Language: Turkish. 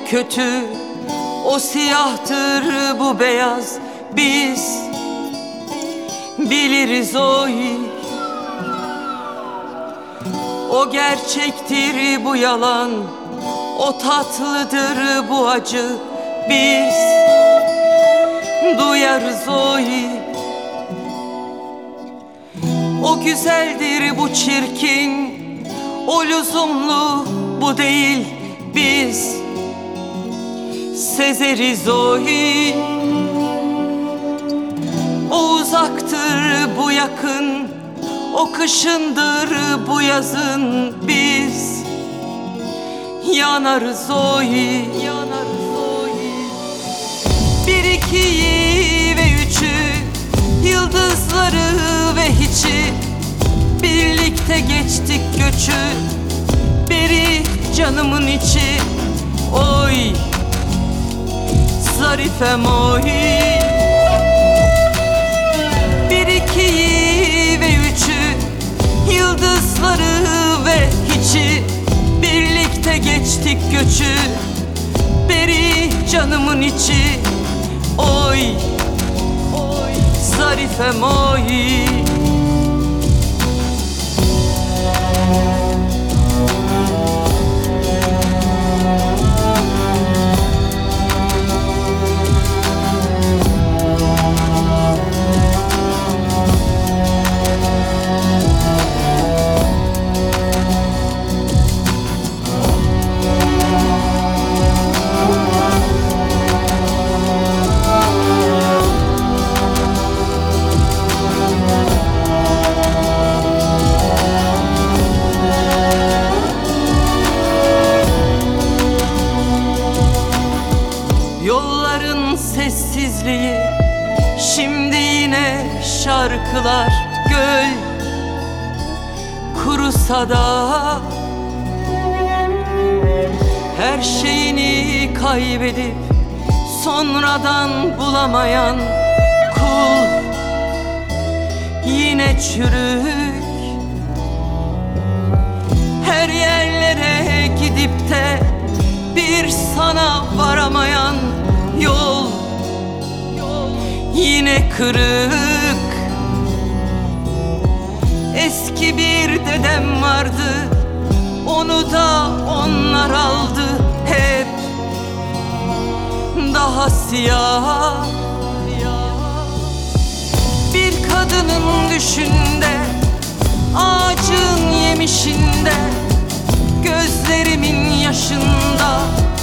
kötü, o siyahtır bu beyaz. Biz biliriz o gerçektir bu yalan, o tatlıdır bu acı. Biz duyarız o güzeldir bu çirkin, o lüzumlu bu değil. Biz sezeriz o uzaktır bu yakın, o kışındır bu yazın. Biz yanarız bir ikiyi ve üçü, yıldızları ve hiçi, birlikte geçtik göçü. Beri canımın içi, oy zarifem bir ikiyi ve üçü, yıldızları ve hiçi, birlikte geçtik göçü. Beri canımın içi, oy zarifem Yolların sessizliği, şimdi yine şarkılar. Göl kurusa da, her şeyini kaybedip sonradan bulamayan kul yine çürük. Her yerlere gidip de bir sana varamayan yol yine kırık. Eski bir dedem vardı, onu da onlar aldı. Hep daha siyah bir kadının düşünde, ağacın yemişinde, gözlerimin yaşında